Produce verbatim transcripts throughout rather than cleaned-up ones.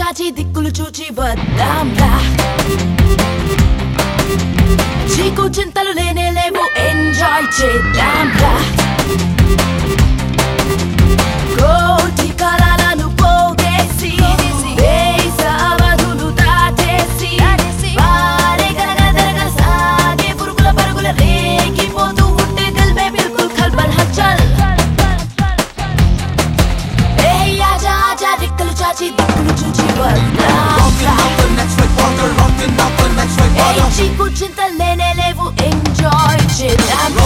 చాచి దిక్కులు చూచి వద్దాంరా చీకు చింతలు లేనే లేవు ఎంజాయ్ చేద్దాంరా కోటి కాలాలను పోగేసి దేశ అవధులు దాటేసి వారే గరగరగ సాగే పురుగుల పరుగుల రేగిపోతూ ఉంటే దిల్ మే బిల్కుల్ ఖల్బల్ హల్చల్ ఏ ఆజా ఆజా దిక్కులు చాచి దిక్కులు చూచి వద్దాంరా ఏ చీకు చింతలు లేనే లేవు ఎంజాయ్ చేద్దాంరా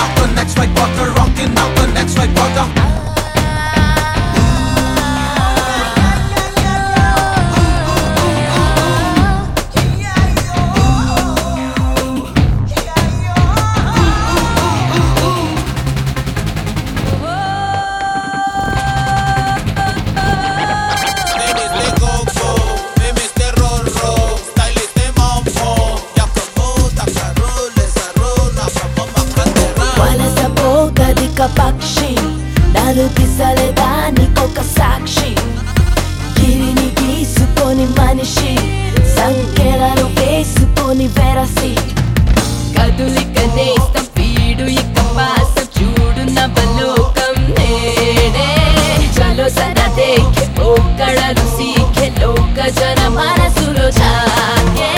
పక్షి నలు దిశలే దానికొక సాక్షి గిరిని గీసుకొని మనిషి సంఖ్యలను వేసుకొని వెరసి కదులిక నేస్తం పీడు ఇక పాసం చూడు నవలోకం నేడే చలో సదా దేఖే పోకడలు సీఖే లోక జన మనసులో జాగే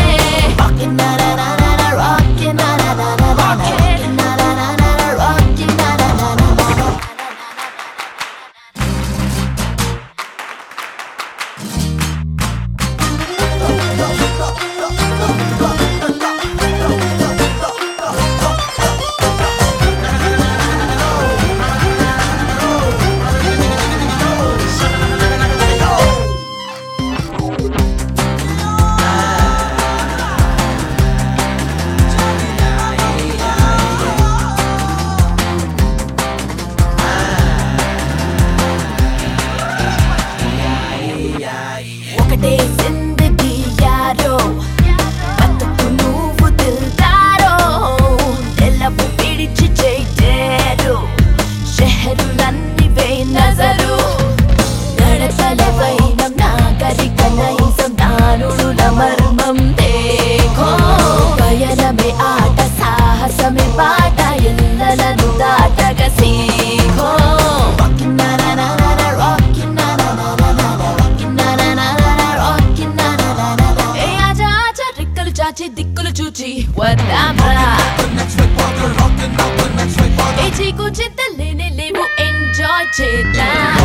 ఒకటే జిందగీ యారో బతుకు నువ్వు దిల్దారో తెల్లపు విడిచి చేరు షెహరులన్నీ వే నజరు నడతల వైనం నాగరిక నైజం నానుడుల మర్మం దేఖో పయనమే ఆట సాహసమే బాట ఇళ్ళలను దాటగ సీఖో చాచి దిక్కులు చూచి వద్దాంరా ఏ చీకు చింతలు లేనే లేవు ఎంజాయ్ చేద్దాం